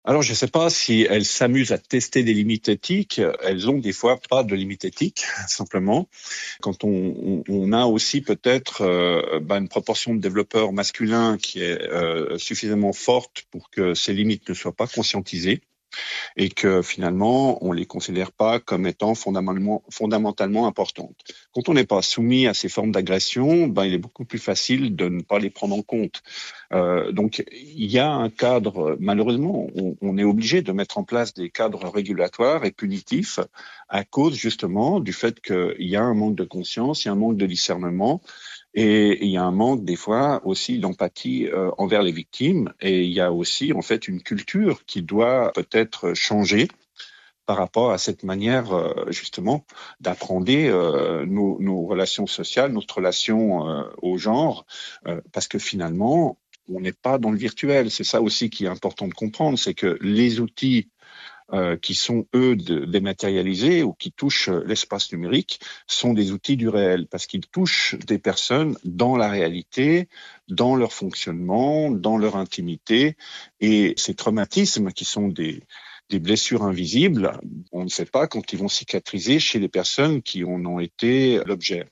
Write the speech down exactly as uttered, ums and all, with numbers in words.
Alors, je ne sais pas si elles s'amusent à tester des limites éthiques. Elles ont des fois pas de limites éthiques, simplement. Quand on, on, on a aussi peut-être euh, bah, une proportion de développeurs masculins qui est euh, suffisamment forte pour que ces limites ne soient pas conscientisées, et que finalement, on les considère pas comme étant fondamentalement, fondamentalement importantes. Quand on n'est pas soumis à ces formes d'agression, ben, il est beaucoup plus facile de ne pas les prendre en compte. Euh, donc, il y a un cadre, malheureusement, on, on est obligé de mettre en place des cadres régulatoires et punitifs à cause justement du fait qu'il y a un manque de conscience, il y a un manque de discernement. Et il y a un manque des fois aussi d'empathie euh, envers les victimes, et il y a aussi en fait une culture qui doit peut-être changer par rapport à cette manière euh, justement d'appréhender euh, nos, nos relations sociales, notre relation euh, au genre, euh, parce que finalement on n'est pas dans le virtuel. C'est ça aussi qui est important de comprendre, c'est que les outils euh, qui sont, eux, de, dématérialisés ou qui touchent l'espace numérique sont des outils du réel parce qu'ils touchent des personnes dans la réalité, dans leur fonctionnement, dans leur intimité. Et ces traumatismes qui sont des, des blessures invisibles, on ne sait pas quand ils vont cicatriser chez les personnes qui en ont été l'objet.